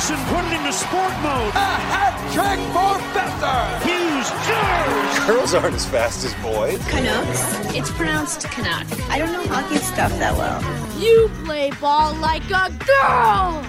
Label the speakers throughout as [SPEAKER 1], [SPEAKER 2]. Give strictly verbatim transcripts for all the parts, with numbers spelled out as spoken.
[SPEAKER 1] Anderson put it into sport mode.
[SPEAKER 2] A hat trick for Besser.
[SPEAKER 1] Hughes scores.
[SPEAKER 3] Girls aren't as fast as boys.
[SPEAKER 4] Canucks. It's pronounced Canuck. I don't know hockey stuff that well.
[SPEAKER 5] You play ball like a girl.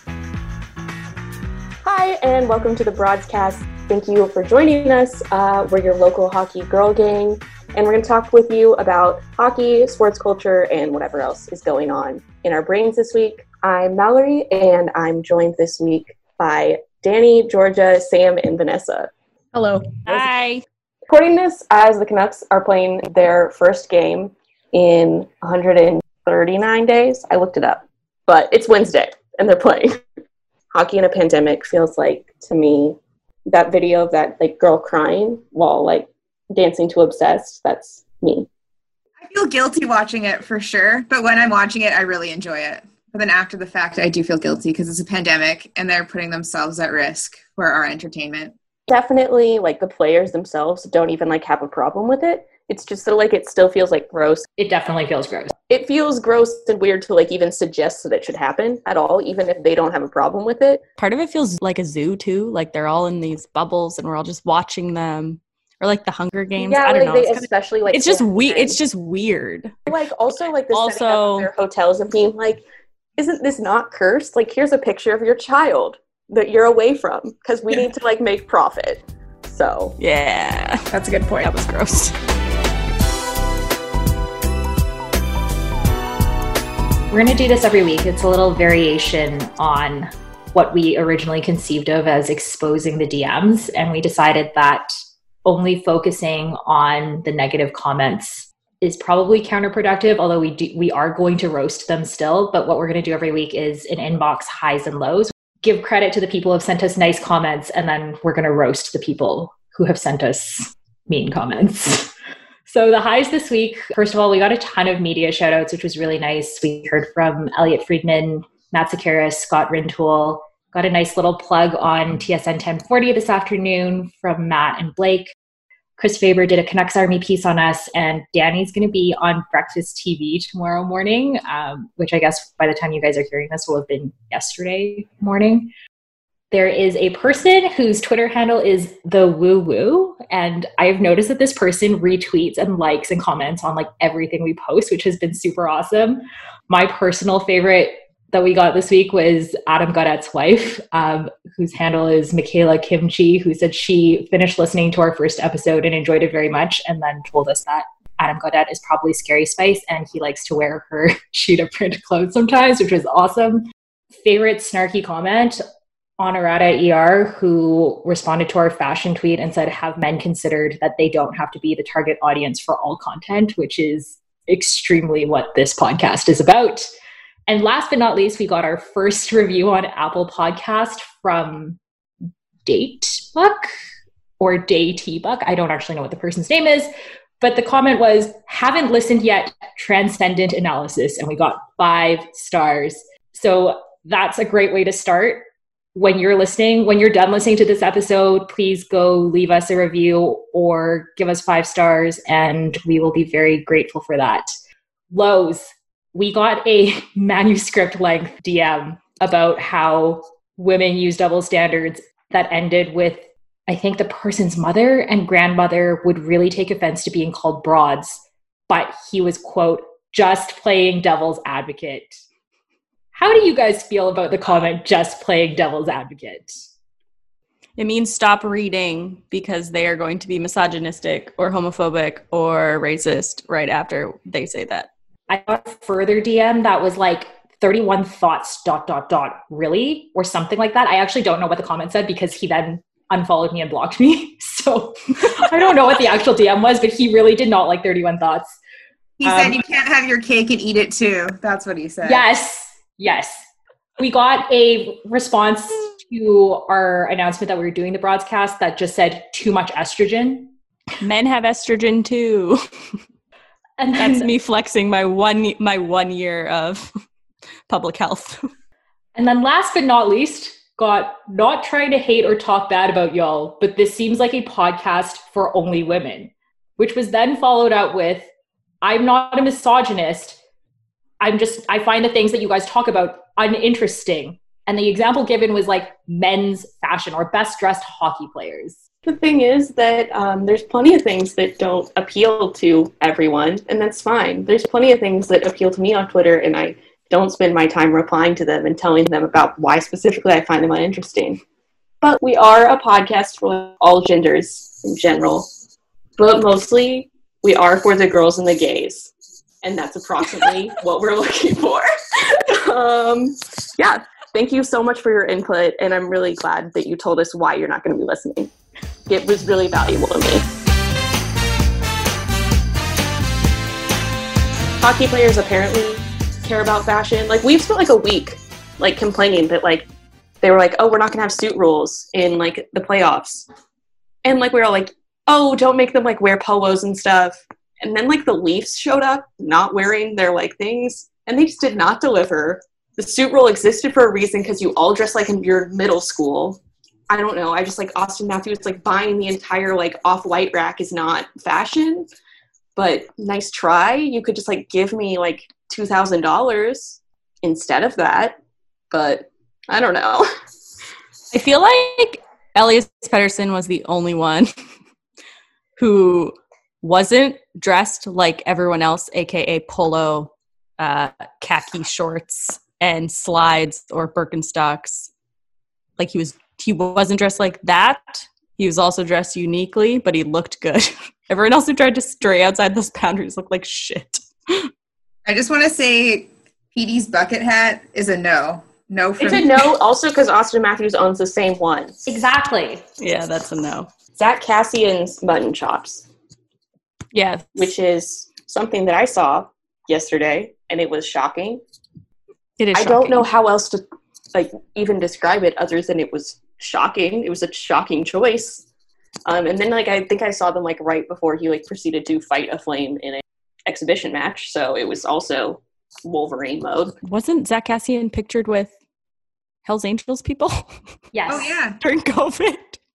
[SPEAKER 6] Hi, and welcome to the broadcast. Thank you for joining us. Uh, we're your local hockey girl gang, and we're going to talk with you about hockey, sports culture, and whatever else is going on in our brains this week. I'm Mallory, and I'm joined this week by Danny, Georgia, Sam, and Vanessa.
[SPEAKER 7] Hello.
[SPEAKER 5] Hi.
[SPEAKER 6] Recording this as the Canucks are playing their first game in one hundred thirty-nine days. I looked it up, but it's Wednesday, and they're playing. Hockey in a pandemic feels like, to me, that video of that like girl crying while like dancing to Obsessed, that's me.
[SPEAKER 7] I feel guilty watching it for sure, but when I'm watching it, I really enjoy it. But then after the fact, I do feel guilty because it's a pandemic and they're putting themselves at risk for our entertainment.
[SPEAKER 6] Definitely, like the players themselves don't even like have a problem with it. It's just that like it still feels like gross.
[SPEAKER 8] It definitely feels gross.
[SPEAKER 6] It feels gross and weird to like even suggest that it should happen at all, even if they don't have a problem with it.
[SPEAKER 9] Part of it feels like a zoo too, like they're all in these bubbles and we're all just watching them, or like the Hunger Games.
[SPEAKER 6] Yeah,
[SPEAKER 9] I don't
[SPEAKER 6] like
[SPEAKER 9] know.
[SPEAKER 6] they,
[SPEAKER 9] it's
[SPEAKER 6] especially like
[SPEAKER 9] it's just weird. It's just weird.
[SPEAKER 6] Like also like the
[SPEAKER 9] Also-
[SPEAKER 6] setting up of their hotels and being like, isn't this not cursed? Like here's a picture of your child that you're away from because we need to like make profit. So
[SPEAKER 9] Yeah,
[SPEAKER 7] That's a good point.
[SPEAKER 9] that was gross.
[SPEAKER 8] We're going to do this every week. It's a little variation on what we originally conceived of as exposing the D Ms. And we decided that only focusing on the negative comments is probably counterproductive, although we do, we are going to roast them still. But what we're going to do every week is an inbox highs and lows. Give credit to the people who have sent us nice comments, and then we're going to roast the people who have sent us mean comments. So the highs this week, first of all, we got a ton of media shout outs, which was really nice. We heard from Elliot Friedman, Matt Sakaris, Scott Rintoul, got a nice little plug on T S N ten forty this afternoon from Matt and Blake. Chris Faber did a Canucks Army piece on us, and Danny's going to be on Breakfast T V tomorrow morning, um, which I guess by the time you guys are hearing this will have been yesterday morning. There is a person whose Twitter handle is the woo woo, and I've noticed that this person retweets and likes and comments on like everything we post, which has been super awesome. My personal favorite that we got this week was Adam Gaudette's wife, um, whose handle is Michaela Kimchi, who said she finished listening to our first episode and enjoyed it very much, and then told us that Adam Gaudette is probably Scary Spice and he likes to wear her cheetah print clothes sometimes, which was awesome. Favorite snarky comment, Honorata E R, who responded to our fashion tweet and said, have men considered that they don't have to be the target audience for all content, which is extremely what this podcast is about. And last but not least, we got our first review on Apple Podcast from Datebuck or Daytbuck. I don't actually know what the person's name is, but the comment was, haven't listened yet, transcendent analysis. And we got five stars. So that's a great way to start. When you're listening, when you're done listening to this episode, please go leave us a review or give us five stars, and we will be very grateful for that. Lows. We got a manuscript length D M about how women use double standards that ended with, I think the person's mother and grandmother would really take offense to being called broads, but he was, quote, just playing devil's advocate. How do you guys feel about the comment, just playing devil's advocate?
[SPEAKER 9] It means stop reading because they are going to be misogynistic or homophobic or racist right after they say that.
[SPEAKER 8] I got a further D M that was like thirty-one thoughts dot dot dot really or something like that. I actually don't know what the comment said because he then unfollowed me and blocked me. So I don't know what the actual D M was, but he really did not like thirty-one thoughts.
[SPEAKER 7] He um, said you can't have your cake and eat it too. That's what he said.
[SPEAKER 8] Yes. Yes. We got a response to our announcement that we were doing the broadcast that just said too much estrogen.
[SPEAKER 9] Men have estrogen too.
[SPEAKER 8] And then,
[SPEAKER 9] that's me flexing my one my one year of public health.
[SPEAKER 8] And then last but not least, got not trying to hate or talk bad about y'all, but this seems like a podcast for only women, which was then followed out with, I'm not a misogynist. I'm just, I find the things that you guys talk about uninteresting. And the example given was like men's fashion or best dressed hockey players.
[SPEAKER 6] The thing is that um, there's plenty of things that don't appeal to everyone, and that's fine. There's plenty of things that appeal to me on Twitter, and I don't spend my time replying to them and telling them about why specifically I find them uninteresting. But we are a podcast for all genders in general, but mostly we are for the girls and the gays, and that's approximately what we're looking for. um, yeah, thank you so much for your input, and I'm really glad that you told us why you're not going to be listening. It was really valuable to me. Hockey players apparently care about fashion. Like, we've spent like a week like complaining that like they were like, oh, we're not gonna have suit rules in like the playoffs, and like we were all like, oh, don't make them like wear polos and stuff. And then like the Leafs showed up not wearing their like things, and they just did not deliver. The suit rule existed for a reason, because you all dress like in your middle school. I don't know. I just like Austin Matthews, like buying the entire like off-white rack is not fashion, but nice try. You could just like give me like two thousand dollars instead of that, but I don't know.
[SPEAKER 9] I feel like Elias Pettersson was the only one who wasn't dressed like everyone else, aka polo, uh, khaki shorts, and slides or Birkenstocks. Like he was, he wasn't dressed like that. He was also dressed uniquely, but he looked good. Everyone else who tried to stray outside those boundaries looked like shit.
[SPEAKER 7] I just want to say P D's bucket hat is a no. No for
[SPEAKER 6] It's
[SPEAKER 7] me.
[SPEAKER 6] a no, also because Austin Matthews owns the same one.
[SPEAKER 8] Exactly.
[SPEAKER 9] Yeah, that's a no.
[SPEAKER 6] Zach Cassian's mutton chops.
[SPEAKER 9] Yeah.
[SPEAKER 6] Which is something that I saw yesterday, and it was shocking.
[SPEAKER 9] It is
[SPEAKER 6] I
[SPEAKER 9] shocking.
[SPEAKER 6] don't know how else to like even describe it other than it was shocking. It was a shocking choice. Um, and then like I think I saw them like right before he like proceeded to fight a flame in an exhibition match, so it was also Wolverine mode.
[SPEAKER 9] Wasn't Zach Cassian pictured with Hell's Angels people?
[SPEAKER 8] Yes.
[SPEAKER 7] Oh, yeah.
[SPEAKER 9] During COVID?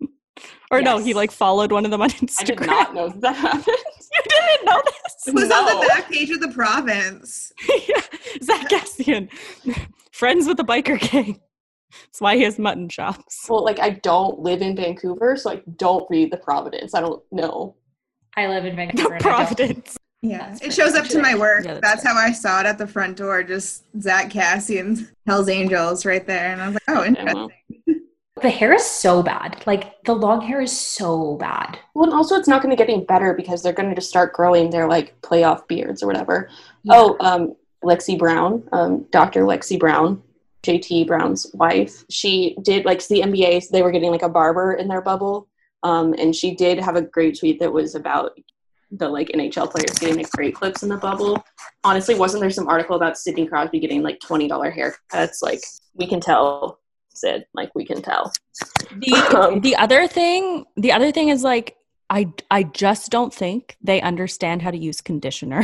[SPEAKER 9] Or no,
[SPEAKER 8] Yes.
[SPEAKER 9] he like followed one of them on Instagram.
[SPEAKER 6] I did not know that happened.
[SPEAKER 9] You didn't know this?
[SPEAKER 7] It was
[SPEAKER 6] No.
[SPEAKER 7] on the back page of the province.
[SPEAKER 9] Yeah. Zach Cassian, friends with the biker gang. That's why he has mutton chops.
[SPEAKER 6] Well, like I don't live in Vancouver, so I don't read the Providence. I don't know.
[SPEAKER 8] I live in
[SPEAKER 9] The
[SPEAKER 8] Vancouver. and I don't-
[SPEAKER 9] Providence.
[SPEAKER 7] Yeah, it shows up to my work.
[SPEAKER 9] Yeah, that's
[SPEAKER 7] that's how I saw it at the front door, just Zach Cassian's Hell's Angels right there. And I was like, oh, interesting.
[SPEAKER 8] The hair is so bad. Like, the long hair is so bad.
[SPEAKER 6] Well, and also it's not going to get any better because they're going to just start growing their like playoff beards or whatever.
[SPEAKER 8] Yeah.
[SPEAKER 6] Oh, um, Lexi Brown, um, Doctor Lexi Brown, J T Brown's wife. She did like the N B A. They were getting like a barber in their bubble, um, and she did have a great tweet that was about the like N H L players getting like great clips in the bubble. Honestly, wasn't there some article about Sidney Crosby getting like twenty dollars haircuts? Like we can tell. Sid, like we can tell.
[SPEAKER 9] The,
[SPEAKER 6] Um,
[SPEAKER 9] the other thing, the other thing is like, I, I just don't think they understand how to use conditioner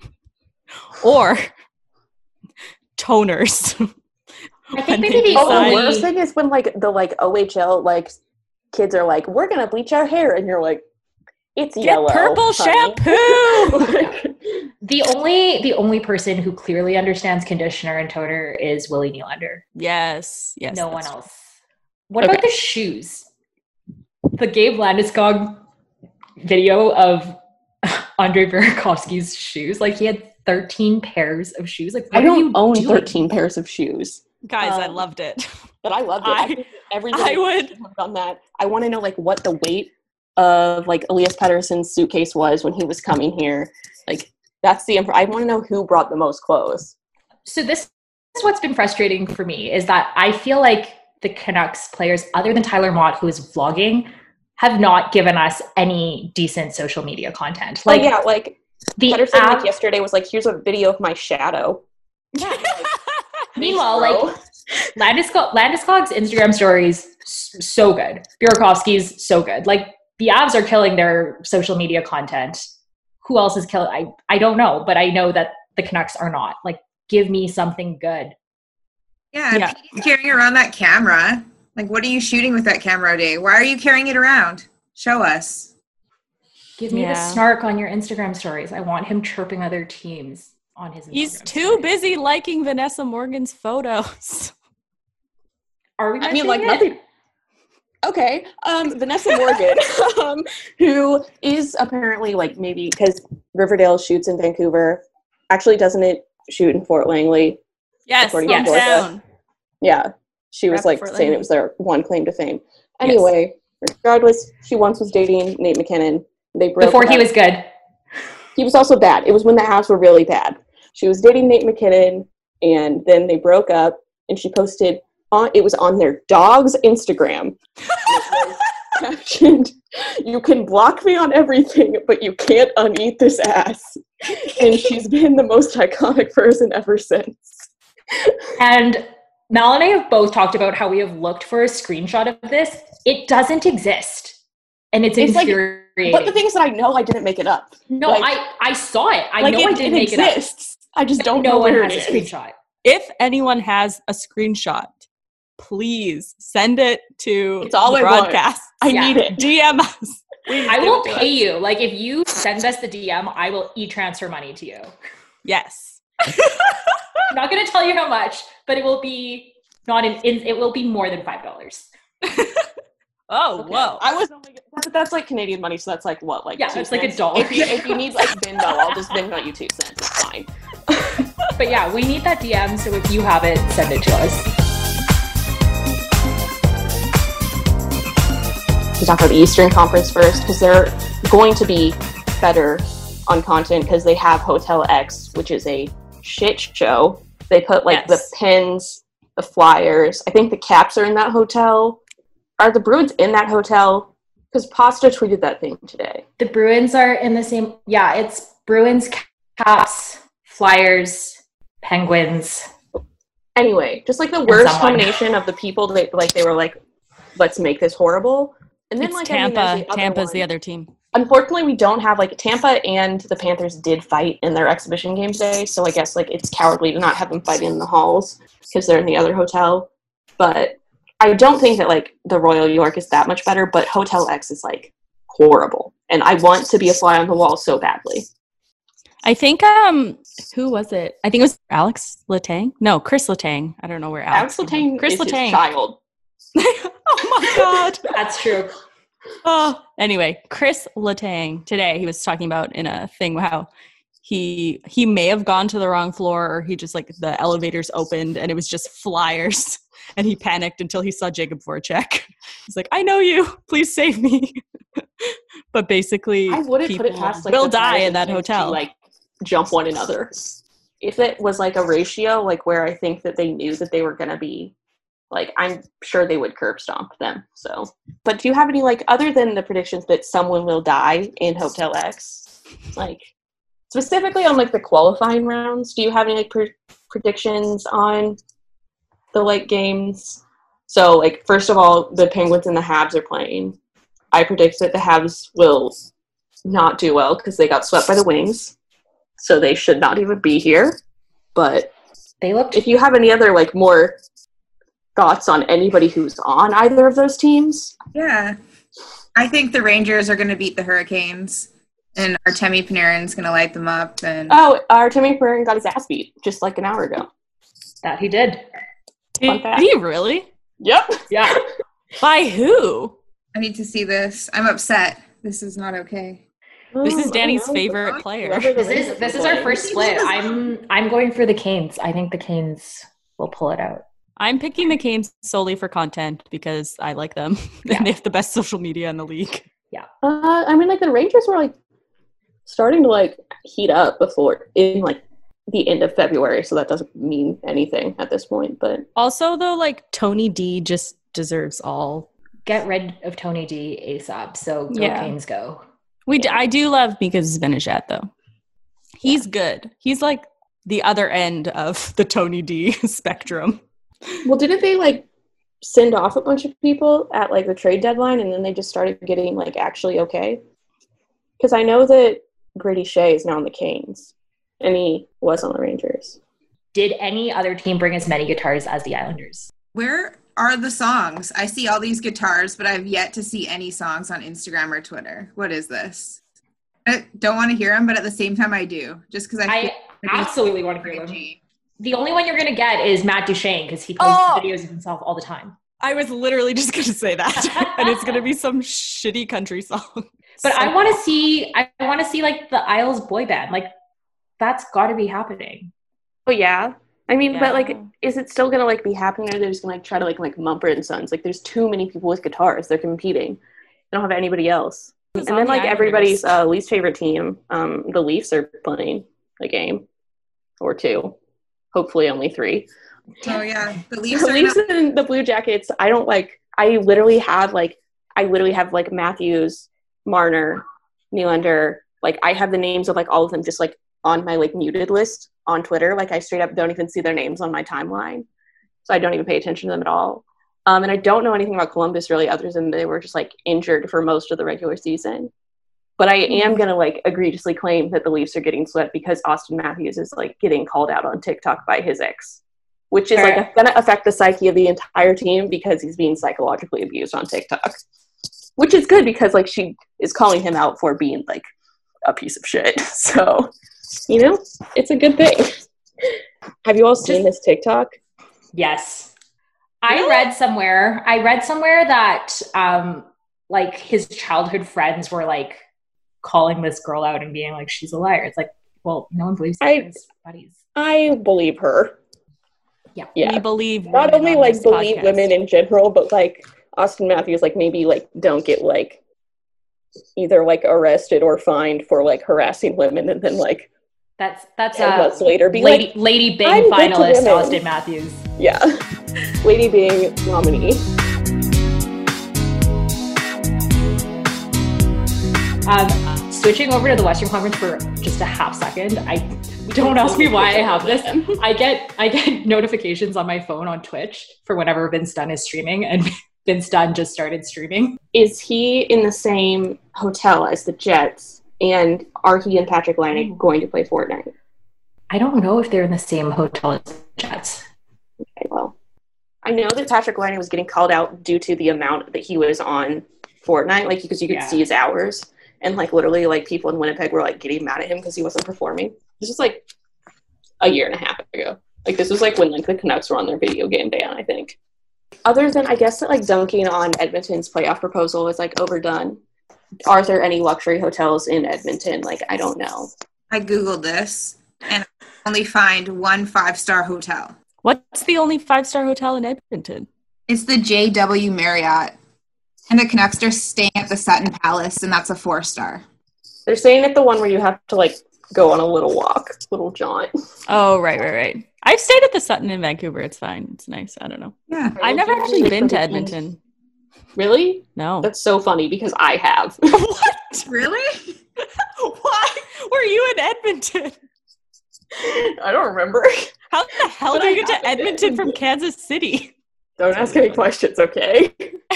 [SPEAKER 9] or toners.
[SPEAKER 8] I think
[SPEAKER 9] when
[SPEAKER 8] maybe
[SPEAKER 9] they
[SPEAKER 8] the
[SPEAKER 6] Oh, the
[SPEAKER 8] only-
[SPEAKER 6] worst thing is when like the like O H L like kids are like, we're gonna bleach our hair, and you're like, it's
[SPEAKER 9] Get
[SPEAKER 6] yellow.
[SPEAKER 9] purple
[SPEAKER 6] honey.
[SPEAKER 8] The
[SPEAKER 9] shampoo.
[SPEAKER 8] only the only person who clearly understands conditioner and toner is Willie Nylander.
[SPEAKER 9] Yes, yes.
[SPEAKER 8] No one
[SPEAKER 9] that's-
[SPEAKER 8] else. What
[SPEAKER 6] Okay.
[SPEAKER 8] about the shoes? The Gabe Landeskog video of Andre Burakovsky's shoes. Like, he had thirteen pairs of shoes. Like, what
[SPEAKER 6] I
[SPEAKER 8] are
[SPEAKER 6] don't
[SPEAKER 8] you
[SPEAKER 6] own
[SPEAKER 8] doing?
[SPEAKER 6] thirteen pairs of shoes,
[SPEAKER 9] Guys, I
[SPEAKER 6] Um,
[SPEAKER 9] loved it.
[SPEAKER 6] but I loved it. I,
[SPEAKER 9] I-
[SPEAKER 6] think everything
[SPEAKER 9] I would-
[SPEAKER 6] should have done that. I want to know like what the weight of like Elias Pettersson's suitcase was when he was coming here. Like that's the. Imp- I want to know who brought the most clothes.
[SPEAKER 8] So this is what's been frustrating for me, is that I feel like the Canucks players, other than Tyler Mott, who is vlogging, have not given us any decent social media content. Like,
[SPEAKER 6] Like yeah, like
[SPEAKER 8] the
[SPEAKER 6] Pettersson
[SPEAKER 8] app,
[SPEAKER 6] like yesterday was like, here's a video of my shadow.
[SPEAKER 8] meanwhile,
[SPEAKER 6] Bro.
[SPEAKER 8] like Landeskog, Landeskog's Instagram stories, s- so good. Burakovsky's so good. Like, the Avs are killing their social media content. Who else is killing? I, I don't know, but I know that the Canucks are not. Like, give me something good.
[SPEAKER 7] Yeah,
[SPEAKER 9] Yeah.
[SPEAKER 7] P D's carrying around that camera. Like, what are you shooting with that camera today? Why are you carrying it around? Show us.
[SPEAKER 8] Give me the
[SPEAKER 9] Yeah.
[SPEAKER 8] snark on your Instagram stories. I want him chirping other teams on his Instagram
[SPEAKER 9] He's too
[SPEAKER 8] stories.
[SPEAKER 9] busy liking Vanessa Morgan's photos.
[SPEAKER 8] Are we
[SPEAKER 6] I mean,
[SPEAKER 8] mentioning
[SPEAKER 6] like
[SPEAKER 8] it?
[SPEAKER 6] nothing. Okay, um, Vanessa Morgan, um, who is apparently like maybe because Riverdale shoots in Vancouver, actually doesn't it shoot in Fort Langley?
[SPEAKER 9] Yes,
[SPEAKER 6] according to
[SPEAKER 9] hometown.
[SPEAKER 6] Yeah, she was
[SPEAKER 9] Rep
[SPEAKER 6] like
[SPEAKER 9] Fort
[SPEAKER 6] saying
[SPEAKER 9] Langley.
[SPEAKER 6] it was their one claim to fame. Anyway, regardless, she once was dating Nate McKinnon. They broke
[SPEAKER 8] Before he
[SPEAKER 6] up.
[SPEAKER 8] was good.
[SPEAKER 6] He was also bad. It was when the Habs were really bad. She was dating Nate McKinnon, and then they broke up. And she posted on. It was on their dog's Instagram. Captioned, "You can block me on everything, but you can't uneat this ass." And she's been the most iconic person ever since.
[SPEAKER 8] And Mal and I have both talked about how we have looked for a screenshot of this. It doesn't exist. And it's,
[SPEAKER 6] It's like-
[SPEAKER 8] infuriating.
[SPEAKER 6] But the thing is that I know I didn't make it up.
[SPEAKER 8] no,
[SPEAKER 6] like-
[SPEAKER 8] I, I saw it. I
[SPEAKER 6] like
[SPEAKER 8] know
[SPEAKER 6] it,
[SPEAKER 8] I didn't
[SPEAKER 6] it
[SPEAKER 8] make it up.
[SPEAKER 6] exists. I just don't
[SPEAKER 8] no
[SPEAKER 6] know
[SPEAKER 8] one
[SPEAKER 6] where
[SPEAKER 8] has
[SPEAKER 6] it
[SPEAKER 8] a
[SPEAKER 6] is.
[SPEAKER 8] screenshot.
[SPEAKER 9] If anyone has a screenshot, please send it to
[SPEAKER 6] It's all
[SPEAKER 9] the
[SPEAKER 6] I want.
[SPEAKER 9] broadcast.
[SPEAKER 6] I
[SPEAKER 8] Yeah.
[SPEAKER 6] need it.
[SPEAKER 9] D M us. Please
[SPEAKER 8] I
[SPEAKER 9] give
[SPEAKER 8] will
[SPEAKER 9] it to
[SPEAKER 8] pay
[SPEAKER 9] us.
[SPEAKER 8] you. Like, if you send us the D M, I will e-transfer money to you.
[SPEAKER 9] Yes.
[SPEAKER 8] I'm not going to tell you how much, but it will be not in, in it will be more than five dollars.
[SPEAKER 9] Oh,
[SPEAKER 6] Okay.
[SPEAKER 9] whoa.
[SPEAKER 6] I was but that's like Canadian money, so that's like what, like
[SPEAKER 8] Yeah,
[SPEAKER 6] two
[SPEAKER 8] it's like a
[SPEAKER 6] cents?
[SPEAKER 8] dollar.
[SPEAKER 6] If you, if you need like Venmo, I'll just Venmo you two cents. It's fine.
[SPEAKER 8] But yeah, we need that D M, so if you have it, send it to us.
[SPEAKER 6] To talk about the Eastern Conference first, because they're going to be better on content because they have Hotel X, which is a shit show. They put like
[SPEAKER 9] Yes.
[SPEAKER 6] the pins, the flyers. I think the Caps are in that hotel. Are the Bruins in that hotel? Because Pasta tweeted that thing today.
[SPEAKER 8] The Bruins are in the same, yeah, it's Bruins, Caps, Flyers, Penguins.
[SPEAKER 6] Anyway, just like the worst
[SPEAKER 8] someone.
[SPEAKER 6] combination of the people that like they were like, let's make this horrible. And then
[SPEAKER 9] It's
[SPEAKER 6] like I mean, there's
[SPEAKER 9] Tampa.
[SPEAKER 6] the other
[SPEAKER 9] Tampa's
[SPEAKER 6] one.
[SPEAKER 9] the other team.
[SPEAKER 6] Unfortunately, we don't have like Tampa and the Panthers did fight in their exhibition game today, so I guess like it's cowardly to not have them fight in the halls because they're in the other hotel. But I don't think that like the Royal York is that much better, but Hotel X is like horrible, and I want to be a fly on the wall so badly.
[SPEAKER 9] I think, um, who was it? I think it was Alex Letang. No, Chris Letang. I don't know where Alex.
[SPEAKER 6] Alex
[SPEAKER 9] came from.
[SPEAKER 6] Letang
[SPEAKER 9] Chris
[SPEAKER 6] is
[SPEAKER 9] Letang.
[SPEAKER 6] his child.
[SPEAKER 9] Oh my God.
[SPEAKER 8] That's true.
[SPEAKER 9] Oh, anyway, Chris Letang today, he was talking about in a thing how he he may have gone to the wrong floor, or he just like the elevators opened and it was just flyers, and he panicked until he saw Jacob Voracek. He's like, "I know you, please save me." But basically,
[SPEAKER 6] I wouldn't put it
[SPEAKER 9] people
[SPEAKER 6] past like
[SPEAKER 9] will
[SPEAKER 6] the
[SPEAKER 9] die
[SPEAKER 6] Flyers
[SPEAKER 9] in that
[SPEAKER 6] and Kings
[SPEAKER 9] hotel.
[SPEAKER 6] to, like jump one another. If it was like a ratio, like where I think that they knew that they were gonna be. Like, I'm sure they would curb stomp them. So, but do you have any, like, other than the predictions that someone will die in Hotel X, like, specifically on, like, the qualifying rounds, do you have any, like, pre- predictions on the, like, games? So, like, first of all, the Penguins and the Habs are playing. I predict that the Habs will not do well because they got swept by the Wings. So they should not even be here. But
[SPEAKER 8] They looked
[SPEAKER 6] if you have any other, like, more thoughts on anybody who's on either of those teams?
[SPEAKER 7] Yeah. I think the Rangers are going to beat the Hurricanes, and Artemi Panarin's going to light them up. And
[SPEAKER 6] Oh, Artemi Panarin got his ass beat just like an hour ago.
[SPEAKER 8] that he did.
[SPEAKER 6] Fun
[SPEAKER 9] Did
[SPEAKER 6] fact.
[SPEAKER 9] he really?
[SPEAKER 6] Yep.
[SPEAKER 8] Yeah.
[SPEAKER 9] By who?
[SPEAKER 7] I need to see this. I'm upset. This is not okay.
[SPEAKER 9] This is
[SPEAKER 6] Oh,
[SPEAKER 9] Danny's
[SPEAKER 6] I don't know.
[SPEAKER 9] favorite player.
[SPEAKER 6] Whoever the
[SPEAKER 8] This
[SPEAKER 6] Rangers
[SPEAKER 8] is this
[SPEAKER 6] are
[SPEAKER 8] is our
[SPEAKER 6] playing.
[SPEAKER 8] first split. I'm I'm going for the Canes. I think the Canes will pull it out.
[SPEAKER 9] I'm picking the Canes solely for content because I like them.
[SPEAKER 8] Yeah.
[SPEAKER 9] And they have the best social media in the league.
[SPEAKER 6] Uh, I mean, like, the Rangers were, like, starting to, like, heat up before, in, like, the end of February, so that doesn't mean anything at this point, but
[SPEAKER 9] Also, though, like, Tony D just deserves all.
[SPEAKER 8] Get rid of Tony D ASAP. So go
[SPEAKER 9] Yeah.
[SPEAKER 8] Canes go.
[SPEAKER 9] We d- I do love Mika Zibanejad, though. He's good. He's, like, the other end of the Tony D spectrum.
[SPEAKER 6] well, didn't they, like, send off a bunch of people at, like, the trade deadline, and then they just started getting, like, actually okay? Because I know that Brady Shea is now on the Canes, and he was on the Rangers.
[SPEAKER 8] Did any other team bring as many guitars as the Islanders?
[SPEAKER 7] Where are the songs? I see all these guitars, but I've yet to see any songs on Instagram or Twitter. What is this? I don't want to hear them, but at the same time I do. Just because I,
[SPEAKER 8] I
[SPEAKER 7] feel like
[SPEAKER 8] absolutely want to hear them.
[SPEAKER 7] cringy.
[SPEAKER 8] The only one you're going to get is Matt Duchene because he posts
[SPEAKER 6] Oh!
[SPEAKER 8] videos of himself all the time.
[SPEAKER 9] I was literally just going to say that. And it's going to be some shitty country song.
[SPEAKER 8] But
[SPEAKER 9] so.
[SPEAKER 8] I want to see, I want to see like the Isles boy band. Like that's got to be happening.
[SPEAKER 6] Oh yeah. I mean,
[SPEAKER 9] yeah.
[SPEAKER 6] but like, is it still gonna like be happening, or they're just gonna like try to like like Mumford and Sons? Like, there's too many people with guitars. They're competing. They don't have anybody else.
[SPEAKER 9] It's
[SPEAKER 6] and then like everybody's uh, least favorite team, um, the Leafs are playing a game or two. Hopefully, only three.
[SPEAKER 7] Oh yeah, the Leafs.
[SPEAKER 6] The
[SPEAKER 7] are
[SPEAKER 6] Leafs
[SPEAKER 7] gonna-
[SPEAKER 6] and the Blue Jackets. I don't like. I literally have like. I literally have like Matthews, Marner, Nylander. Like I have the names of like all of them just like on my like muted list on Twitter. Like I straight up don't even see their names on my timeline. So I don't even pay attention to them at all. Um, and I don't know anything about Columbus really other than they were just like injured for most of the regular season. But I am going to like egregiously claim that the Leafs are getting swept because Austin Matthews is like getting called out on TikTok by his ex, which is
[SPEAKER 8] Right.
[SPEAKER 6] like going to affect the psyche of the entire team because he's being psychologically abused on TikTok, which is good because like she is calling him out for being like a piece of shit. So, you know, it's a good thing. Have you all seen this TikTok?
[SPEAKER 8] Yes. I read somewhere, I read somewhere that um, like his childhood friends were like calling this girl out and being like, she's a liar. It's like, well, no one believes
[SPEAKER 6] I-
[SPEAKER 8] his buddies.
[SPEAKER 6] I believe her.
[SPEAKER 8] Yeah.
[SPEAKER 6] Yeah.
[SPEAKER 9] We believe
[SPEAKER 6] Not
[SPEAKER 9] women
[SPEAKER 6] only
[SPEAKER 9] on
[SPEAKER 6] like
[SPEAKER 9] this
[SPEAKER 6] believe
[SPEAKER 9] podcast.
[SPEAKER 6] women in general, but like Austin Matthews, like maybe like don't get like either like arrested or fined for like harassing women, and then like
[SPEAKER 8] That's that's
[SPEAKER 6] ten
[SPEAKER 8] uh,
[SPEAKER 6] months later be
[SPEAKER 8] Lady
[SPEAKER 6] like,
[SPEAKER 8] Lady Bing
[SPEAKER 6] "I'm good to
[SPEAKER 8] finalist
[SPEAKER 6] women."
[SPEAKER 8] Austin Matthews.
[SPEAKER 6] yeah, Lady Bing nominee.
[SPEAKER 8] Um, switching over to the Western Conference for just a half second. I don't ask me why I have this. I get I get notifications on my phone on Twitch for whenever Vince Dunn is streaming, and Vince Dunn just started streaming.
[SPEAKER 6] Is he in the same hotel as the Jets? And are he and Patrick Laine going to play Fortnite?
[SPEAKER 8] I don't know if they're in the same hotel as the Jets.
[SPEAKER 6] Okay, well, I know that Patrick Laine was getting called out due to the amount that he was on Fortnite, like because you could
[SPEAKER 8] Yeah.
[SPEAKER 6] see his hours, and like literally, like people in Winnipeg were like getting mad at him because he wasn't performing. This was like a year and a half ago. Like this was like when like the Canucks were on their video game ban, I think. Other than I guess that like dunking on Edmonton's playoff proposal is like overdone. Are there any luxury hotels in Edmonton? Like I don't know.
[SPEAKER 7] I googled this and I only find one five-star hotel.
[SPEAKER 9] What's the only five-star hotel in Edmonton?
[SPEAKER 7] It's the J W Marriott, and the Canucks are staying at the Sutton Palace, and that's a four-star.
[SPEAKER 6] They're saying it the one where you have to like go on a little walk, little jaunt.
[SPEAKER 9] Oh, right, right, right. I've stayed at the Sutton in Vancouver. It's fine. It's nice. I don't know.
[SPEAKER 7] Yeah.
[SPEAKER 9] I've never actually been to Edmonton.
[SPEAKER 6] Really?
[SPEAKER 9] No.
[SPEAKER 6] That's so funny because I have.
[SPEAKER 9] What?
[SPEAKER 7] Really?
[SPEAKER 9] Why were you in Edmonton?
[SPEAKER 6] I don't remember.
[SPEAKER 9] How the hell
[SPEAKER 6] But
[SPEAKER 9] do
[SPEAKER 6] I
[SPEAKER 9] you get to
[SPEAKER 6] haven't
[SPEAKER 9] Edmonton
[SPEAKER 6] been.
[SPEAKER 9] from Kansas City?
[SPEAKER 6] Don't ask any questions, okay?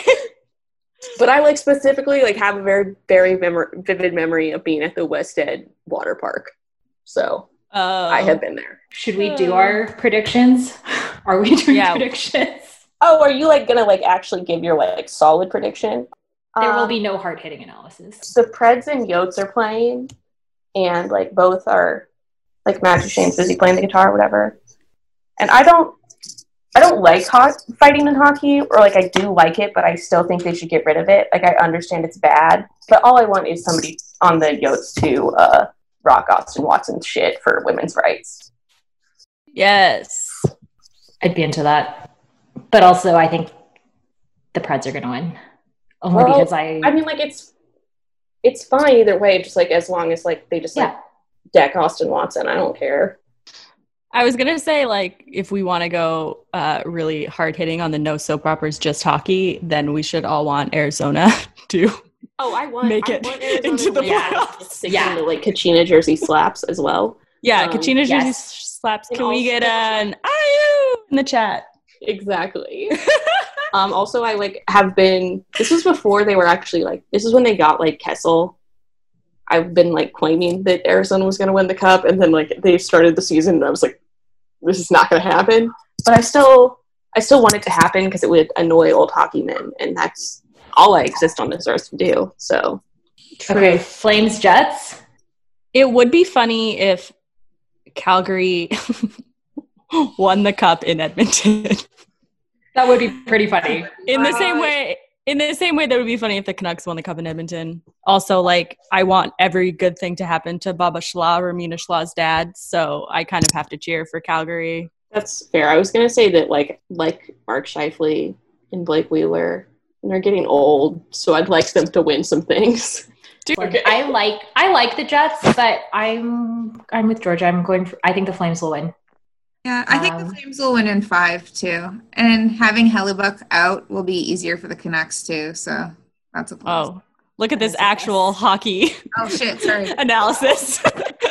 [SPEAKER 6] But I like specifically like have a very very mem- vivid memory of being at the West End water park. So
[SPEAKER 9] Oh,
[SPEAKER 6] I have been there.
[SPEAKER 8] Should we do our predictions? Are we doing
[SPEAKER 9] Yeah.
[SPEAKER 8] predictions?
[SPEAKER 6] Oh, are you like gonna like actually give your like solid prediction?
[SPEAKER 8] There will
[SPEAKER 6] Um,
[SPEAKER 8] be no hard-hitting analysis.
[SPEAKER 6] the Preds and Yotes are playing, and like both are like Matt Duchene's busy playing the guitar or whatever. And I don't, I don't like ho- fighting in hockey, or like I do like it, but I still think they should get rid of it. Like I understand it's bad, but all I want is somebody on the Yotes to uh, rock Austin Watson's shit for women's rights.
[SPEAKER 9] yes.
[SPEAKER 8] I'd be into that. But also, I think the Preds are going to win. Only
[SPEAKER 6] Well,
[SPEAKER 8] because I...
[SPEAKER 6] I mean, like it's it's fine either way, just like as long as like they just like
[SPEAKER 8] yeah.
[SPEAKER 6] deck Austin Watson. I don't care.
[SPEAKER 9] I was gonna say, like, if we want to go uh, really hard hitting on the no soap operas, just hockey, then we should all want Arizona to.
[SPEAKER 6] Oh, I want
[SPEAKER 9] Make
[SPEAKER 6] I
[SPEAKER 9] it
[SPEAKER 6] want Arizona
[SPEAKER 9] into
[SPEAKER 6] to
[SPEAKER 9] the
[SPEAKER 6] win.
[SPEAKER 9] playoffs.
[SPEAKER 6] Yeah,
[SPEAKER 8] Yeah.
[SPEAKER 6] the like Kachina jersey slaps as well.
[SPEAKER 9] Yeah,
[SPEAKER 6] Um,
[SPEAKER 9] Kachina jersey
[SPEAKER 8] yes.
[SPEAKER 9] slaps.
[SPEAKER 6] And
[SPEAKER 9] Can we
[SPEAKER 6] also-
[SPEAKER 9] get an ayu in the chat?
[SPEAKER 6] Exactly. um. Also, I like have been. This was before they were actually like. This is when they got like Kessel. I've been like claiming that Arizona was going to win the cup, and then like they started the season, and I was like, "This is not going to happen." But I still, I still want it to happen because it would annoy old hockey men, and that's all I exist on this earth to do. So,
[SPEAKER 8] Okay, Flames Jets.
[SPEAKER 9] It would be funny if Calgary won the cup in Edmonton.
[SPEAKER 8] That would be pretty funny.
[SPEAKER 9] In the same way, in the same way that would be funny if the Canucks won the cup in Edmonton. Also, like, I want every good thing to happen to Baba Schlaa, Ramina Schlaa's dad, so I kind of have to cheer for Calgary.
[SPEAKER 6] That's fair. I was gonna say that, like, like Mark Scheifele and Blake Wheeler, they're getting old, so I'd like them to win some things.
[SPEAKER 8] Dude, okay. I like I like the Jets, but I'm I'm with Georgia. I'm going for, I think the Flames will win.
[SPEAKER 7] Yeah, I think um, the Flames will win in five too. And having Hellebuck out will be easier for the Canucks too. So that's a plus.
[SPEAKER 9] Oh, look at this actual hockey.
[SPEAKER 7] Oh shit! Sorry.
[SPEAKER 9] Analysis.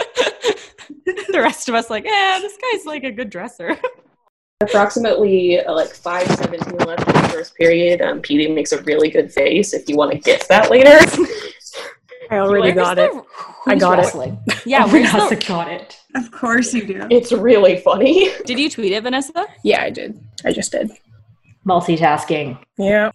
[SPEAKER 9] The rest of us like, yeah, this guy's like a good dresser.
[SPEAKER 6] Approximately uh, like five seventeen left in the first period. Um, P D makes a really good face. If you want to guess that later.
[SPEAKER 10] I already got it. I got
[SPEAKER 8] wrestling?
[SPEAKER 10] it.
[SPEAKER 8] Yeah, we also got it.
[SPEAKER 7] Of course you do.
[SPEAKER 6] It's really funny.
[SPEAKER 9] Did you tweet it, Vanessa?
[SPEAKER 10] Yeah, I did. I just did.
[SPEAKER 8] Multitasking.
[SPEAKER 10] Yeah.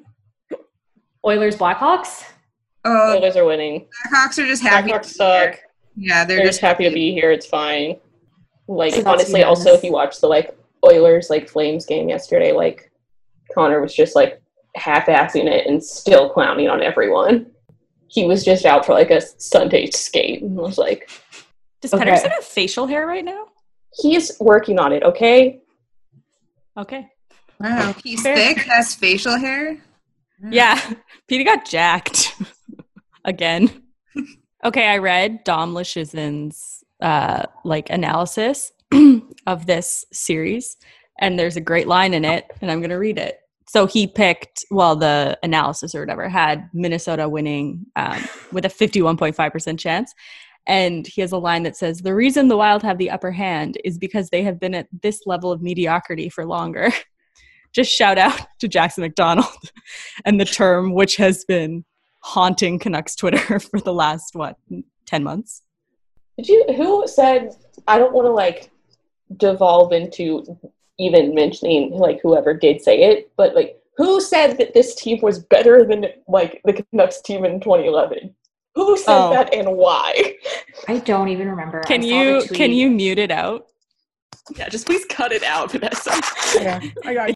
[SPEAKER 8] Oilers, Blackhawks?
[SPEAKER 7] Oh,
[SPEAKER 6] Oilers are winning.
[SPEAKER 7] Blackhawks are just happy.
[SPEAKER 6] Blackhawks suck.
[SPEAKER 7] Yeah, they're,
[SPEAKER 6] they're
[SPEAKER 7] just
[SPEAKER 6] just happy to be here. It's fine. Like,
[SPEAKER 8] So that's
[SPEAKER 6] honestly,
[SPEAKER 8] unanimous.
[SPEAKER 6] also, if you watch the, like, Oilers, like, Flames game yesterday, like, Connor was just, like, half-assing it and still clowning on everyone. He was just out for, like, a Sunday skate. And I was like...
[SPEAKER 9] Does
[SPEAKER 6] okay.
[SPEAKER 9] Pedersen have facial hair right now?
[SPEAKER 6] He's working on it, okay?
[SPEAKER 9] Okay.
[SPEAKER 7] Wow, he's
[SPEAKER 9] Fair.
[SPEAKER 7] thick, has facial hair.
[SPEAKER 9] Yeah, Peter got jacked again. Okay, I read Dom Lushizin's uh, like analysis of this series, and there's a great line in it, and I'm going to read it. So he picked, well, the analysis or whatever had Minnesota winning um, with a fifty-one point five percent chance. And he has a line that says, the reason the Wild have the upper hand is because they have been at this level of mediocrity for longer. Just shout out to Jackson McDonald and the term which has been haunting Canucks Twitter for the last, what, ten months?
[SPEAKER 6] Did you, who said, I don't want to, like, devolve into even mentioning, like, whoever did say it, but, like, who said that this team was better than, like, the Canucks team in twenty eleven? Who said
[SPEAKER 9] Oh.
[SPEAKER 6] that and why?
[SPEAKER 8] I don't even remember.
[SPEAKER 9] Can
[SPEAKER 8] I saw
[SPEAKER 9] you
[SPEAKER 8] the tweet.
[SPEAKER 9] can you mute it out?
[SPEAKER 6] Yeah, just please cut it out, Vanessa.
[SPEAKER 10] Yeah, I got it.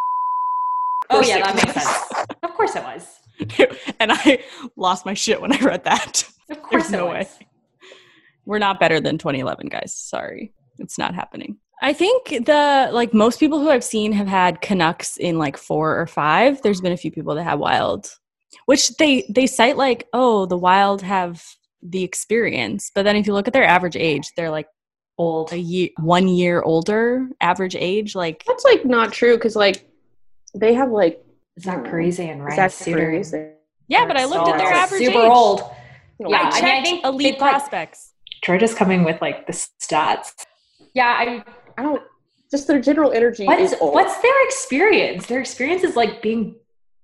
[SPEAKER 8] Oh yeah, that makes sense. Of course it was.
[SPEAKER 9] And I lost my shit when I read that.
[SPEAKER 8] Of course
[SPEAKER 9] There's
[SPEAKER 8] it
[SPEAKER 9] no
[SPEAKER 8] was.
[SPEAKER 9] way. We're not better than twenty eleven, guys. Sorry. It's not happening. I think the, like, most people who I've seen have had Canucks in, like, four or five. There's been a few people that have Wild, which they, they cite, like, oh, the Wild have the experience. But then if you look at their average age, they're, like,
[SPEAKER 8] Old.
[SPEAKER 9] a year, one year older average age. Like,
[SPEAKER 6] That's, like, not true, because, like, they have, like,
[SPEAKER 8] Zach Parise and Ryan
[SPEAKER 6] Zach
[SPEAKER 8] Suter.
[SPEAKER 6] Parise.
[SPEAKER 9] yeah, but I looked at their
[SPEAKER 8] Oh,
[SPEAKER 9] average
[SPEAKER 8] super
[SPEAKER 9] age.
[SPEAKER 8] old.
[SPEAKER 6] No,
[SPEAKER 8] Yeah,
[SPEAKER 9] I
[SPEAKER 8] I
[SPEAKER 9] checked
[SPEAKER 8] mean, I think
[SPEAKER 9] elite
[SPEAKER 8] they've got-
[SPEAKER 9] prospects.
[SPEAKER 8] Georgia's coming with like the stats. Yeah, I.
[SPEAKER 6] I don't, just their general energy
[SPEAKER 8] What's
[SPEAKER 6] is old.
[SPEAKER 8] what's their experience? Their experience is like being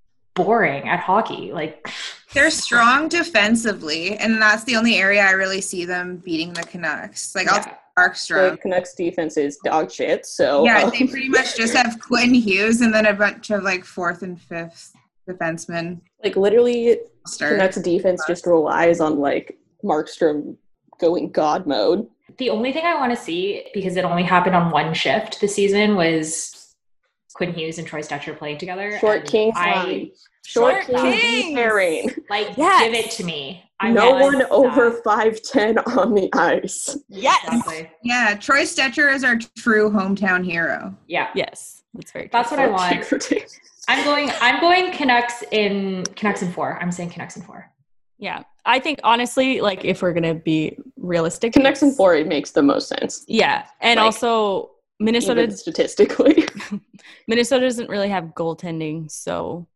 [SPEAKER 8] boring at hockey. Like
[SPEAKER 7] They're strong defensively, and that's the only area I really see them beating the Canucks. Like, I'll
[SPEAKER 8] Yeah.
[SPEAKER 7] take
[SPEAKER 6] The
[SPEAKER 7] Markstrom.
[SPEAKER 6] Canucks defense is dog shit, so...
[SPEAKER 7] Yeah,
[SPEAKER 6] uh,
[SPEAKER 7] they pretty much just have Quinn Hughes and then a bunch of, like, fourth and fifth defensemen.
[SPEAKER 6] like, literally,
[SPEAKER 7] Start.
[SPEAKER 6] Canucks defense just relies on, like, Markstrom going God mode.
[SPEAKER 8] the only thing I want to see, because it only happened on one shift this season, was Quinn Hughes and Troy Stetcher playing together.
[SPEAKER 6] Short
[SPEAKER 8] and
[SPEAKER 6] Kings
[SPEAKER 8] I
[SPEAKER 6] line. Short,
[SPEAKER 9] Short
[SPEAKER 6] Kings
[SPEAKER 9] Kings!
[SPEAKER 6] pairing.
[SPEAKER 8] like
[SPEAKER 9] Yes.
[SPEAKER 8] give it to me. I
[SPEAKER 6] No
[SPEAKER 8] want
[SPEAKER 6] one
[SPEAKER 8] that.
[SPEAKER 6] over five ten on the ice.
[SPEAKER 9] Yes.
[SPEAKER 8] Exactly.
[SPEAKER 7] Yeah, Troy Stetcher is our true hometown hero.
[SPEAKER 8] Yeah,
[SPEAKER 9] Yes. That's very
[SPEAKER 8] that's what I want.
[SPEAKER 6] Cute.
[SPEAKER 8] I'm going. I'm going Canucks in Canucks in four. I'm saying Canucks in four.
[SPEAKER 9] Yeah. I think, honestly, like, if we're going to be realistic.
[SPEAKER 6] Canucks and
[SPEAKER 9] it's-
[SPEAKER 6] four, it makes the most sense.
[SPEAKER 9] Yeah. And
[SPEAKER 6] Like,
[SPEAKER 9] also, Minnesota
[SPEAKER 6] Even statistically.
[SPEAKER 9] Minnesota doesn't really have goaltending. So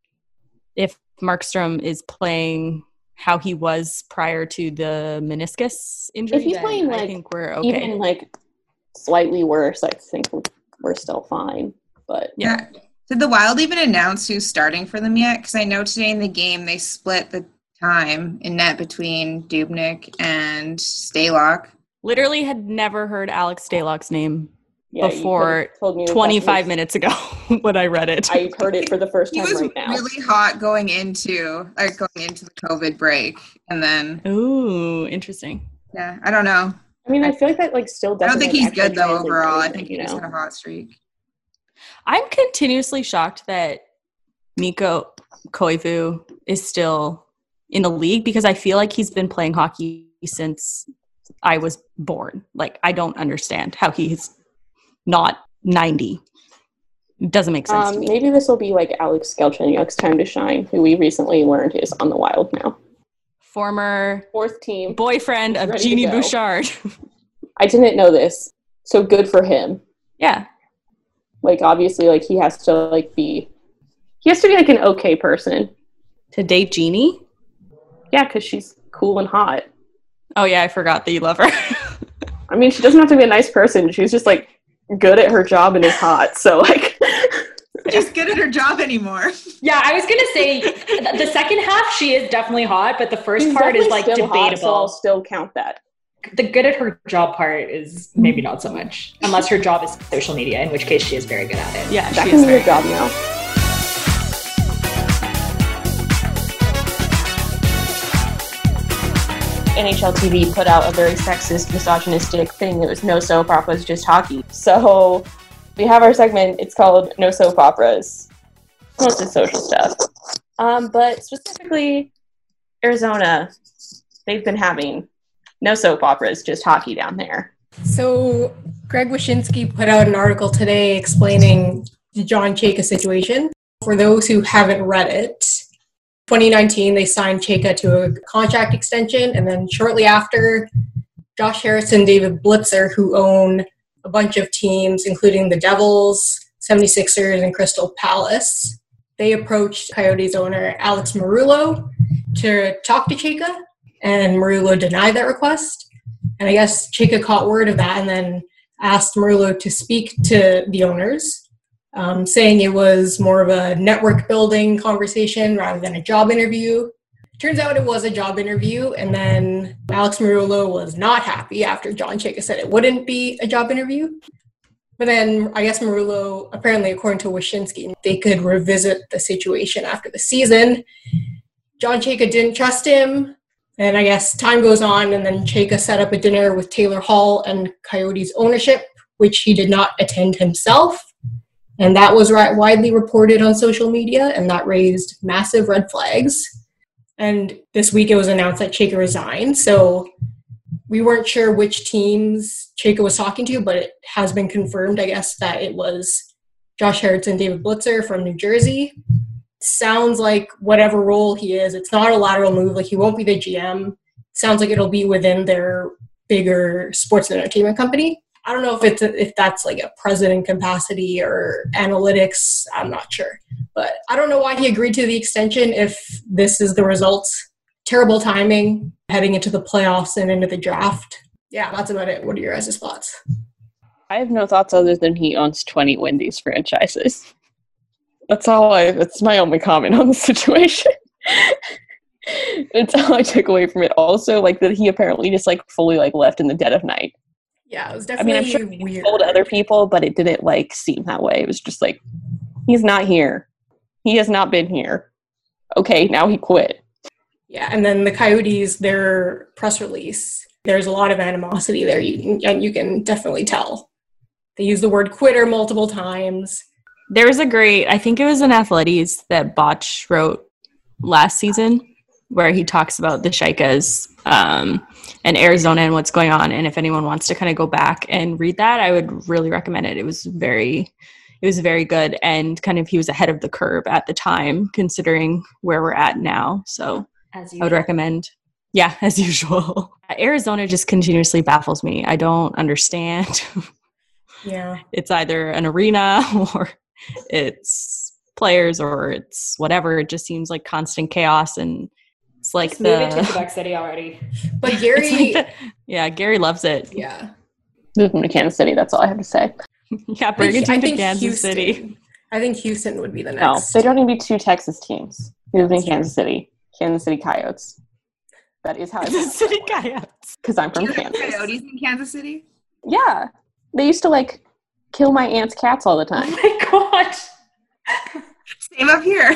[SPEAKER 9] if Markstrom is playing how he was prior to the meniscus injury,
[SPEAKER 6] If he's
[SPEAKER 9] then
[SPEAKER 6] playing,
[SPEAKER 9] I
[SPEAKER 6] like,
[SPEAKER 9] think we're okay.
[SPEAKER 6] Even, like, slightly worse, I think we're still fine. But
[SPEAKER 9] Yeah.
[SPEAKER 7] Did the Wild even announce who's starting for them yet? Because I know today in the game they split the time in net between Dubnyk and Stalock.
[SPEAKER 9] Literally had never heard Alex Stalock's name
[SPEAKER 6] yeah, you
[SPEAKER 9] before
[SPEAKER 6] could've told me that
[SPEAKER 9] twenty-five
[SPEAKER 6] was-
[SPEAKER 9] minutes ago when I read it.
[SPEAKER 6] I heard it for the first
[SPEAKER 7] He
[SPEAKER 6] time
[SPEAKER 7] was
[SPEAKER 6] right now.
[SPEAKER 7] really hot going into like going into the COVID break, and then
[SPEAKER 9] Ooh, interesting.
[SPEAKER 7] yeah, I don't know.
[SPEAKER 6] I mean, I feel like that, like, still
[SPEAKER 7] I
[SPEAKER 6] doesn't.
[SPEAKER 7] don't think he's
[SPEAKER 6] actually
[SPEAKER 7] good though
[SPEAKER 6] translate to
[SPEAKER 7] overall. I
[SPEAKER 6] anything,
[SPEAKER 7] think he
[SPEAKER 6] you
[SPEAKER 7] just
[SPEAKER 6] know?
[SPEAKER 7] had a hot streak.
[SPEAKER 9] I'm continuously shocked that Mikko Koivu is still in the league because I feel like he's been playing hockey since I was born. Like, I don't understand how he's not ninety. It doesn't make sense
[SPEAKER 6] um,
[SPEAKER 9] to me.
[SPEAKER 6] Maybe this will be like Alex Galchenyuk's time to shine, who we recently learned is on the Wild now.
[SPEAKER 9] Former
[SPEAKER 6] fourth team
[SPEAKER 9] boyfriend of Jeannie Bouchard.
[SPEAKER 6] I didn't know this, so good for him.
[SPEAKER 9] Yeah.
[SPEAKER 6] Like, obviously, like, he has to, like, be... He has to be, like, an okay person.
[SPEAKER 9] To date Jeannie?
[SPEAKER 6] Yeah, because she's cool and hot.
[SPEAKER 9] Oh, yeah, I forgot that you love her.
[SPEAKER 6] I mean, she doesn't have to be a nice person. She's just, like, good at her job and is hot. So, like...
[SPEAKER 7] She's good at her job anymore.
[SPEAKER 8] Yeah, I was going to say, the second half, she is definitely hot, but the first
[SPEAKER 6] She's
[SPEAKER 8] part is, like,
[SPEAKER 6] still
[SPEAKER 8] debatable.
[SPEAKER 6] Hot, so I'll still count that.
[SPEAKER 8] The good at her job part is maybe not so much, unless her job is social media, in which case she is very good at it.
[SPEAKER 9] Yeah,
[SPEAKER 6] that
[SPEAKER 9] she
[SPEAKER 6] can
[SPEAKER 9] is
[SPEAKER 6] be
[SPEAKER 9] very
[SPEAKER 6] your job now. N H L T V put out a very sexist, misogynistic thing that was no soap operas, just hockey. So we have our segment. It's called No Soap Operas. Mostly social stuff. Um, but specifically, Arizona, they've been having no soap operas, just hockey down there.
[SPEAKER 10] So Greg Wyshynski put out an article today explaining the John Chayka situation. For those who haven't read it, twenty nineteen, they signed Chayka to a contract extension, and then shortly after, Josh Harrison, David Blitzer, who own a bunch of teams, including the Devils, seventy-sixers, and Crystal Palace, they approached Coyotes owner Alex Marullo to talk to Chayka, and Marullo denied that request. And I guess Chayka caught word of that and then asked Marullo to speak to the owners, um, saying it was more of a network building conversation rather than a job interview. Turns out it was a job interview, and then Alex Marullo was not happy after John Chayka said it wouldn't be a job interview. But then I guess Marullo, apparently according to Wyshynski, they could revisit the situation after the season. John Chayka didn't trust him. And I guess time goes on, and then Chayka set up a dinner with Taylor Hall and Coyotes ownership, which he did not attend himself. And that was widely reported on social media, and that raised massive red flags. And this week it was announced that Chayka resigned. So we weren't sure which teams Chayka was talking to, but it has been confirmed, I guess, that it was Josh Harrison, David Blitzer from New Jersey. Sounds like whatever role he is, it's not a lateral move. Like, he won't be the G M. Sounds like it'll be within their bigger sports and entertainment company. I don't know if it's a, if that's like a president capacity or analytics. I'm not sure. But I don't know why he agreed to the extension if this is the result. Terrible timing heading into the playoffs and into the draft. Yeah, that's about it. What are your guys' thoughts?
[SPEAKER 6] I have no thoughts other than he owns twenty Wendy's franchises. That's all I, that's my only comment on the situation. It's all I took away from it. Also, like, that he apparently just, like, fully, like, left in the dead of night.
[SPEAKER 10] Yeah, it was definitely
[SPEAKER 6] I mean, I'm sure he
[SPEAKER 10] weird.
[SPEAKER 6] told other people, but it didn't, like, seem that way. It was just like, he's not here. He has not been here. Okay, now he quit.
[SPEAKER 10] Yeah, and then the Coyotes, their press release, there's a lot of animosity there, you, and you can definitely tell. They use the word quitter multiple times.
[SPEAKER 9] There was a great, I think it was an Athletes that Botch wrote last season, where he talks about the Chaykas um, and Arizona and what's going on. And if anyone wants to kind of go back and read that, I would really recommend it. It was very, it was very good, and kind of he was ahead of the curve at the time, considering where we're at now. So
[SPEAKER 8] As
[SPEAKER 9] I would recommend. Yeah, as usual. Arizona just continuously baffles me. I don't understand.
[SPEAKER 10] Yeah.
[SPEAKER 9] It's either an arena or it's players or it's whatever. It just seems like constant chaos, and it's like
[SPEAKER 8] Just
[SPEAKER 9] the
[SPEAKER 8] move it to Quebec City already.
[SPEAKER 10] But Gary,
[SPEAKER 9] like the, yeah, Gary loves it.
[SPEAKER 10] yeah.
[SPEAKER 6] Move him to Kansas City, that's all I have to say.
[SPEAKER 9] Yeah, bring it
[SPEAKER 10] I
[SPEAKER 9] to
[SPEAKER 10] think
[SPEAKER 9] Kansas
[SPEAKER 10] Houston,
[SPEAKER 9] City.
[SPEAKER 10] I think Houston would be the
[SPEAKER 6] No,
[SPEAKER 10] next.
[SPEAKER 6] they don't need to be two Texas teams. Move in Kansas City. Kansas City Coyotes. That is how I
[SPEAKER 9] Kansas City Coyotes.
[SPEAKER 6] Because I'm from
[SPEAKER 7] Do you have
[SPEAKER 6] Kansas.
[SPEAKER 7] Coyotes in Kansas City?
[SPEAKER 6] Yeah. They used to, like, kill my aunt's cats all the
[SPEAKER 8] Oh
[SPEAKER 6] time.
[SPEAKER 8] my god.
[SPEAKER 7] Same up here.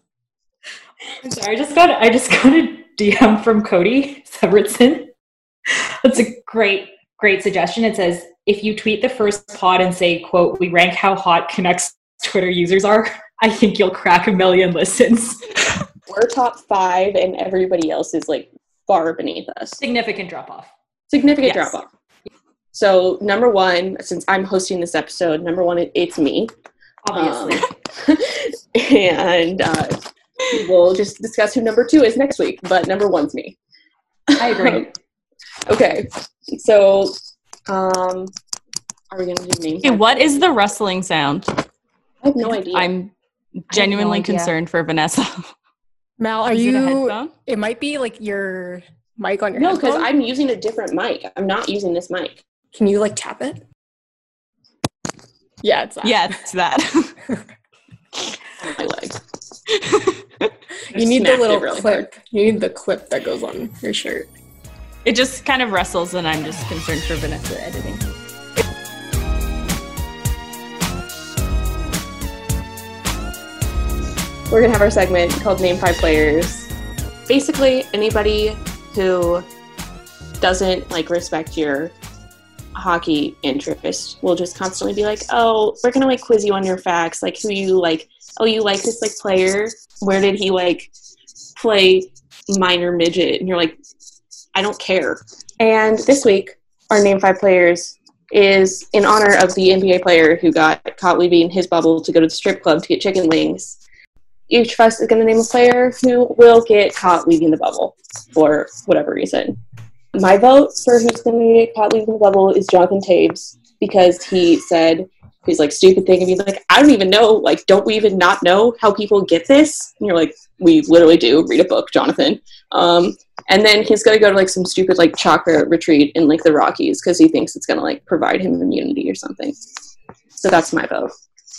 [SPEAKER 8] I'm sorry, I just got I just got a D M from Cody Severson. That's a great, great suggestion. It says, if you tweet the first pod and say, quote, we rank how hot Canucks Twitter users are, I think you'll crack a million listens.
[SPEAKER 6] We're top five and everybody else is like far beneath us.
[SPEAKER 8] Significant drop off.
[SPEAKER 6] Significant
[SPEAKER 8] Yes.
[SPEAKER 6] drop off. So number one, since I'm hosting this episode, number one, it, it's me.
[SPEAKER 8] Obviously.
[SPEAKER 6] Um, and uh, we'll just discuss who number two is next week. But number one's me.
[SPEAKER 8] I agree.
[SPEAKER 6] Okay. So um, are we going to do names?
[SPEAKER 9] Okay, what is the rustling sound?
[SPEAKER 6] I have no idea.
[SPEAKER 9] I'm genuinely
[SPEAKER 8] no idea.
[SPEAKER 9] concerned for Vanessa.
[SPEAKER 10] Mal, are
[SPEAKER 9] Is it a
[SPEAKER 10] you?
[SPEAKER 9] headphone?
[SPEAKER 10] It might be like your mic on your
[SPEAKER 6] No, because
[SPEAKER 10] headphone.
[SPEAKER 6] I'm using a different mic. I'm not using this mic.
[SPEAKER 10] Can you like tap it? Yeah, it's that.
[SPEAKER 9] Yeah, it's that.
[SPEAKER 6] On my leg.
[SPEAKER 10] You need the
[SPEAKER 6] Smacked it
[SPEAKER 10] little
[SPEAKER 6] really
[SPEAKER 10] clip. You need the clip that goes on your shirt.
[SPEAKER 9] It just kind of rustles, and I'm just concerned for Vanessa editing.
[SPEAKER 6] We're going to have our segment called Name Five Players. Basically, anybody who doesn't like respect your hockey interest will just constantly be like, oh, we're going to like quiz you on your facts. Like who you like, oh, you like this like player? Where did he like play minor midget? And you're like, I don't care. And this week, our Name Five Players is in honor of the N B A player who got caught leaving his bubble to go to the strip club to get chicken wings. Each of us is going to name a player who will get caught leaving the bubble for whatever reason. My vote for who's going to get caught leaving the bubble is Jonathan Taves, because he said his like stupid thing and he's like, I don't even know, like, don't we even not know how people get this? And you're like, we literally do. Read a book, Jonathan. Um, and then he's going to go to like some stupid like chakra retreat in like the Rockies because he thinks it's going to like provide him immunity or something. So that's my vote.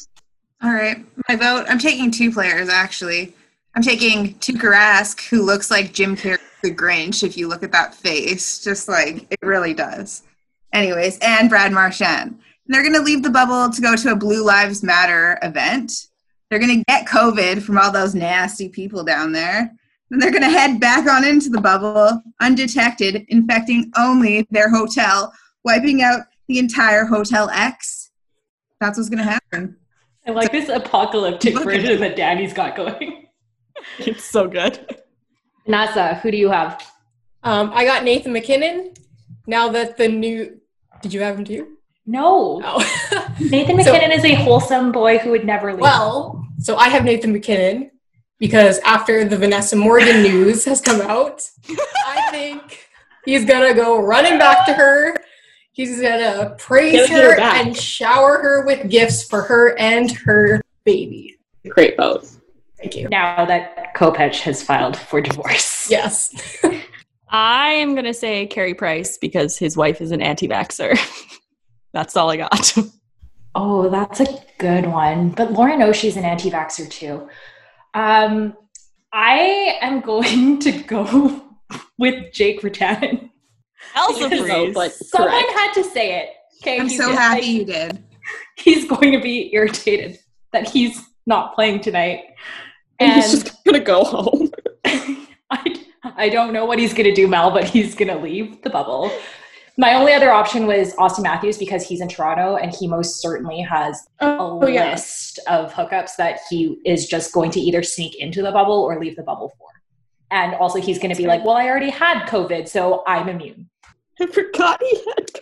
[SPEAKER 7] All right, my vote. I'm taking two players, actually. I'm taking Tuukka Rask, who looks like Jim Carrey the Grinch, if you look at that face. Just like, it really does. Anyways, and Brad Marchand. And they're going to leave the bubble to go to a Blue Lives Matter event. They're going to get COVID from all those nasty people down there. Then they're going to head back on into the bubble, undetected, infecting only their hotel, wiping out the entire Hotel X. That's what's going to happen.
[SPEAKER 8] I like this apocalyptic version that Danny's got going.
[SPEAKER 9] It's so good.
[SPEAKER 8] Vanessa, who do you have?
[SPEAKER 10] Um, I got Nathan McKinnon. Now that the new, did you have him too?
[SPEAKER 8] No.
[SPEAKER 10] Oh.
[SPEAKER 8] Nathan
[SPEAKER 10] So-
[SPEAKER 8] McKinnon is a wholesome boy who would never leave.
[SPEAKER 10] Well, so I have Nathan McKinnon because after the Vanessa Morgan news has come out, I think he's gonna go running back to her. He's gonna praise
[SPEAKER 6] Get her
[SPEAKER 10] her
[SPEAKER 6] back.
[SPEAKER 10] and shower her with gifts for her and her baby.
[SPEAKER 6] Great vote.
[SPEAKER 10] Thank you.
[SPEAKER 8] now that Kopech has filed for divorce.
[SPEAKER 10] Yes.
[SPEAKER 9] I am going to say Carey Price because his wife is an anti-vaxxer. That's all I got.
[SPEAKER 8] Oh, that's a good one. But Lauren Oshie's an anti-vaxxer too. Um, I am going to go with Jake Virtanen.
[SPEAKER 9] Elsa
[SPEAKER 6] No,
[SPEAKER 9] Breeze.
[SPEAKER 6] but
[SPEAKER 8] Someone
[SPEAKER 6] correct.
[SPEAKER 8] had to say it. Okay,
[SPEAKER 7] I'm
[SPEAKER 8] he's
[SPEAKER 7] so
[SPEAKER 8] just
[SPEAKER 7] happy
[SPEAKER 8] like-
[SPEAKER 7] you did.
[SPEAKER 8] He's going to be irritated that he's not playing tonight.
[SPEAKER 6] And
[SPEAKER 8] And
[SPEAKER 6] he's just gonna go home.
[SPEAKER 8] I, I don't know what he's going to do, Mel, but he's going to leave the bubble. My only other option was Austin Matthews because he's in Toronto and he most certainly has a
[SPEAKER 6] Oh, yeah.
[SPEAKER 8] list of hookups that he is just going to either sneak into the bubble or leave the bubble for. And also he's going to be like, well, I already had COVID, so I'm immune.
[SPEAKER 6] I forgot he had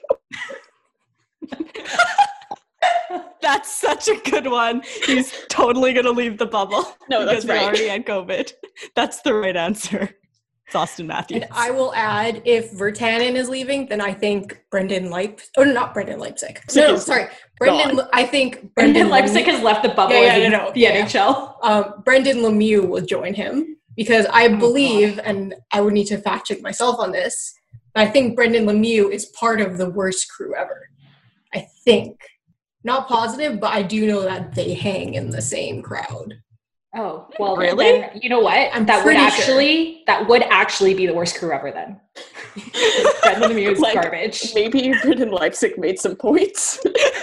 [SPEAKER 9] That's such a good one. He's totally going to leave the bubble.
[SPEAKER 6] No, that's
[SPEAKER 9] because he
[SPEAKER 6] right.
[SPEAKER 9] already had COVID. That's the right answer. It's Austin Matthews.
[SPEAKER 10] And I will add, if Virtanen is leaving, then I think Brendan Leip. Oh, no, not Brendan Leipzig. No, no,
[SPEAKER 6] is
[SPEAKER 10] sorry. Brendan.
[SPEAKER 6] gone.
[SPEAKER 10] I think
[SPEAKER 8] Brendan
[SPEAKER 10] Brendan
[SPEAKER 8] Leipzig
[SPEAKER 10] Lemieux,
[SPEAKER 8] has left the bubble
[SPEAKER 10] Yeah, yeah,
[SPEAKER 8] in
[SPEAKER 10] no, no,
[SPEAKER 8] the
[SPEAKER 10] yeah.
[SPEAKER 8] N H L.
[SPEAKER 10] um, Brendan Lemieux will join him because I
[SPEAKER 8] Oh,
[SPEAKER 10] believe, and I would need to fact check myself on this, but I think Brendan Lemieux is part of the worst crew ever. I think. Not positive, but I do know that they hang in the same crowd.
[SPEAKER 8] Oh, well,
[SPEAKER 9] Really?
[SPEAKER 8] then, you know what?
[SPEAKER 10] I'm
[SPEAKER 8] that would
[SPEAKER 10] pretty
[SPEAKER 8] actually that would actually be the worst crew ever then. Brendan Lemieux is
[SPEAKER 6] Like,
[SPEAKER 8] garbage.
[SPEAKER 6] Maybe Brendan Leipzig made some points.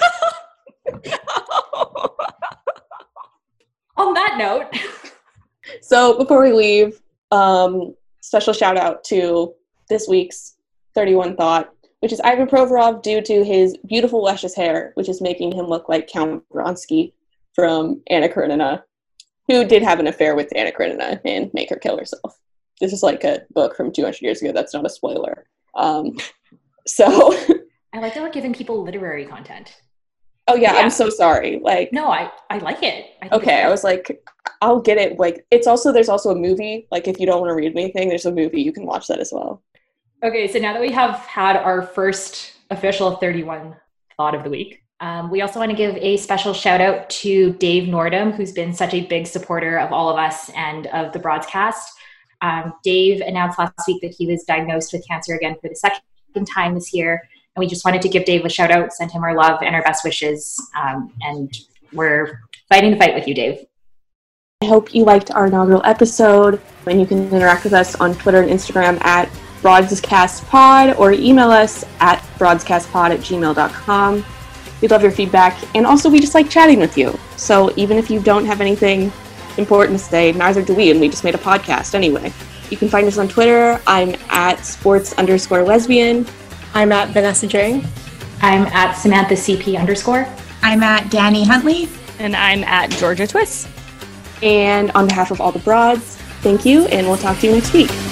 [SPEAKER 8] On that note,
[SPEAKER 6] So before we leave, um, special shout out to this week's thirty-one Thought, which is Ivan Provorov due to his beautiful, luscious hair, which is making him look like Count Vronsky from Anna Karenina, who did have an affair with Anna Karenina and make her kill herself. This is like a book from two hundred years ago. That's not a spoiler. Um, so...
[SPEAKER 8] I like that we're giving people literary content.
[SPEAKER 6] Oh, yeah,
[SPEAKER 8] yeah.
[SPEAKER 6] I'm so sorry. Like,
[SPEAKER 8] No, I, I like it. I
[SPEAKER 6] okay, I was like, I'll get it. Like, it's also, there's also a movie. Like, if you don't want to read anything, there's a movie. You can watch that as well.
[SPEAKER 8] Okay, so now that we have had our first official thirty-one thought of the week, um, we also want to give a special shout out to Dave Nordham, who's been such a big supporter of all of us and of the broadcast. Um, Dave announced last week that he was diagnosed with cancer again for the second time this year. And we just wanted to give Dave a shout out, send him our love and our best wishes. Um, and we're fighting the fight with you, Dave.
[SPEAKER 6] I hope you liked our inaugural episode, and you can interact with us on Twitter and Instagram at broadcastpod or email us at broadcastpod at gmail dot com. We love your feedback, and also we just like chatting with you. So even if you don't have anything important to say, neither do we, and we just made a podcast anyway. You can find us on Twitter. I'm at sports underscore lesbian.
[SPEAKER 10] I'm at Vanessa J.
[SPEAKER 8] I'm at Samantha C P underscore.
[SPEAKER 7] I'm at Danny Huntley.
[SPEAKER 9] And I'm at Georgia Twist.
[SPEAKER 6] And on behalf of all the broads, thank you, and we'll talk to you next week.